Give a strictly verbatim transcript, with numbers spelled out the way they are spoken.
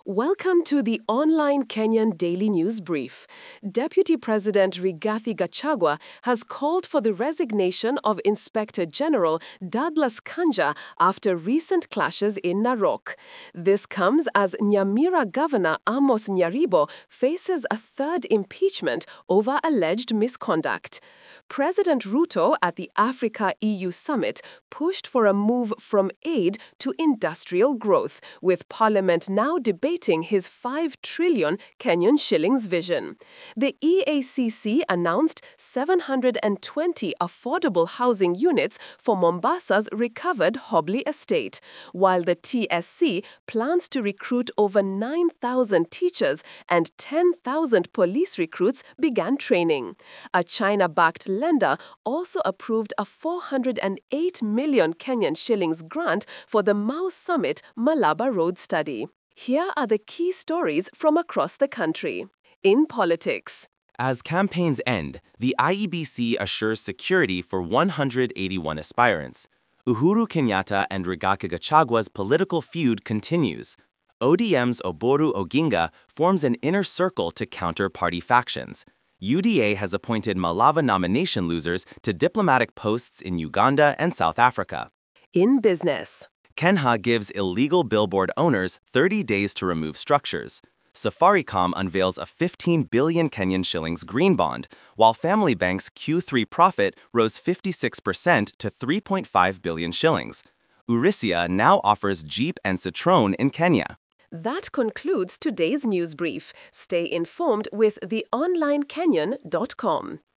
Welcome to the online Kenyan Daily News Brief. Deputy President Rigathi Gachagua has called for the resignation of Inspector General Douglas Kanja after recent clashes in Narok. This comes as Nyamira Governor Amos Nyaribo faces a third impeachment over alleged misconduct. President Ruto at the Africa-E U Summit pushed for a move from aid to industrial growth, with Parliament now debating his five trillion Kenyan shillings vision. The E A C C announced seven hundred twenty affordable housing units for Mombasa's recovered Hobley estate, while the T S C plans to recruit over nine thousand teachers and ten thousand police recruits began training. A China-backed lender also approved a four hundred eight million Kenyan shillings grant for the Mau Summit Malaba Road study. Here are the key stories from across the country. In politics. As campaigns end, the I E B C assures security for one hundred eighty-one aspirants. Uhuru Kenyatta and Rigathi Gachagua's political feud continues. O D M's Oboru Oginga forms an inner circle to counter party factions. U D A has appointed Malava nomination losers to diplomatic posts in Uganda and South Africa. In business. Kenha gives illegal billboard owners thirty days to remove structures. Safaricom unveils a fifteen billion Kenyan shillings green bond, while Family Bank's Q three profit rose fifty-six percent to three point five billion shillings. Urisia now offers Jeep and Citroën in Kenya. That concludes today's news brief. Stay informed with the online kenyan dot com.